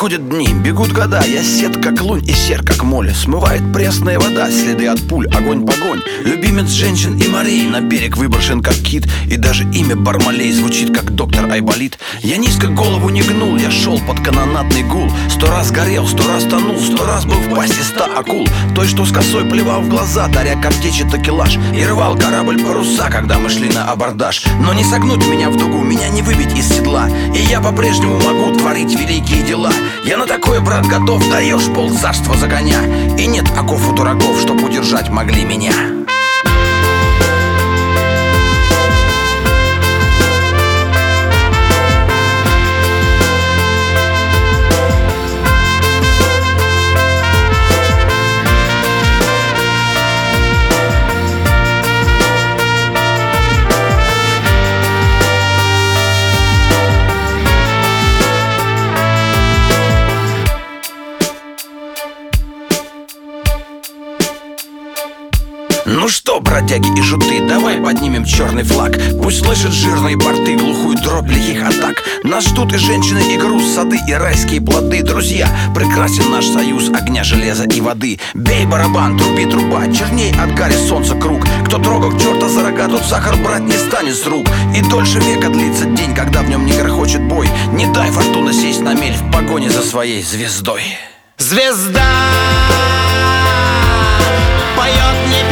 Проходят дни, бегут года, я сед как лунь и сер как море. Смывает пресная вода, следы от пуль, огонь-погонь. Любимец женщин и морей на берег выброшен как кит. И даже имя Бармалей звучит как доктор Айболит. Я низко голову не гнул, я шел под канонадный гул. 100 раз горел, 100 раз тонул, 100 раз был в пасти 100 акул. Той, что с косой плевал в глаза, даря картечи такелаж. И рвал корабль паруса, когда мы шли на абордаж. Но не согнуть меня в дугу, меня не выбить из седла. И я по-прежнему могу творить великие дела. Я на такое, брат, готов, даешь полцарства за коня. И нет оков у дураков, чтоб удержать могли меня. Ну что, бродяги и жуты, давай поднимем черный флаг. Пусть слышат жирные порты, глухую дробь лихих атак. Нас ждут и женщины, и груз, сады, и райские плоды. Друзья, прекрасен наш союз огня, железа и воды. Бей барабан, труби труба, черней от гари солнца круг. Кто трогал черта за рога, тот сахар брать не станет с рук. И дольше века длится день, когда в нем не грохочет бой. Не дай фортуна сесть на мель в погоне за своей звездой. Звезда поет мне